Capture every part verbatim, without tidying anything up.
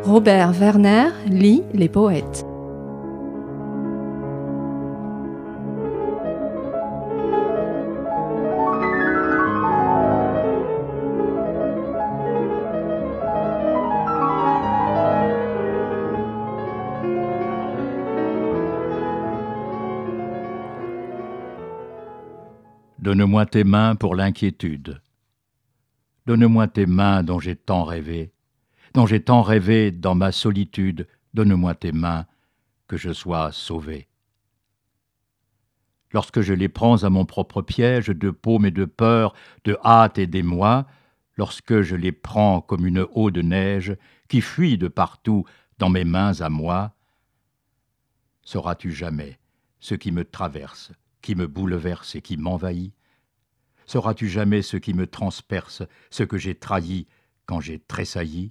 Robert Werner lit les poètes. Donne-moi tes mains pour l'inquiétude. Donne-moi tes mains dont j'ai tant rêvé, dont j'ai tant rêvé dans ma solitude. Donne-moi tes mains, que je sois sauvé. Lorsque je les prends à mon propre piège de paume et de peur, de hâte et d'émoi, lorsque je les prends comme une eau de neige qui fuit de partout dans mes mains à moi, sauras-tu jamais ce qui me traverse, qui me bouleverse et qui m'envahit? Sauras-tu jamais ce qui me transperce, ce que j'ai trahi quand j'ai tressailli?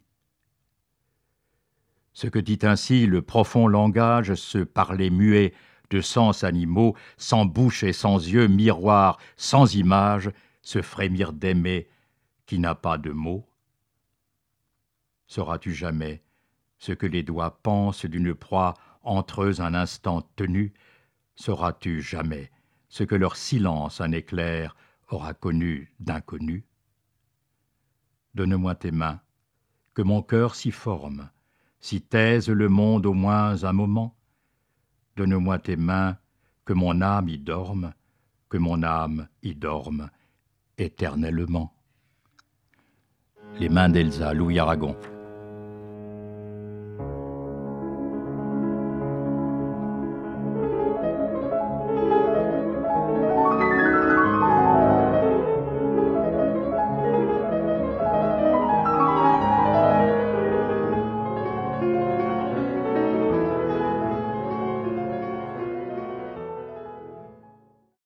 Ce que dit ainsi le profond langage, ce parler muet de sens animaux, sans bouche et sans yeux, miroir, sans image, ce frémir d'aimer qui n'a pas de mots? Sauras-tu jamais ce que les doigts pensent d'une proie entre eux un instant tenue? Sauras-tu jamais ce que leur silence, un éclair, aura connu d'inconnu? Donne-moi tes mains, que mon cœur s'y forme, s'y taise le monde au moins un moment. Donne-moi tes mains, que mon âme y dorme, que mon âme y dorme éternellement. Les mains d'Elsa, Louis Aragon.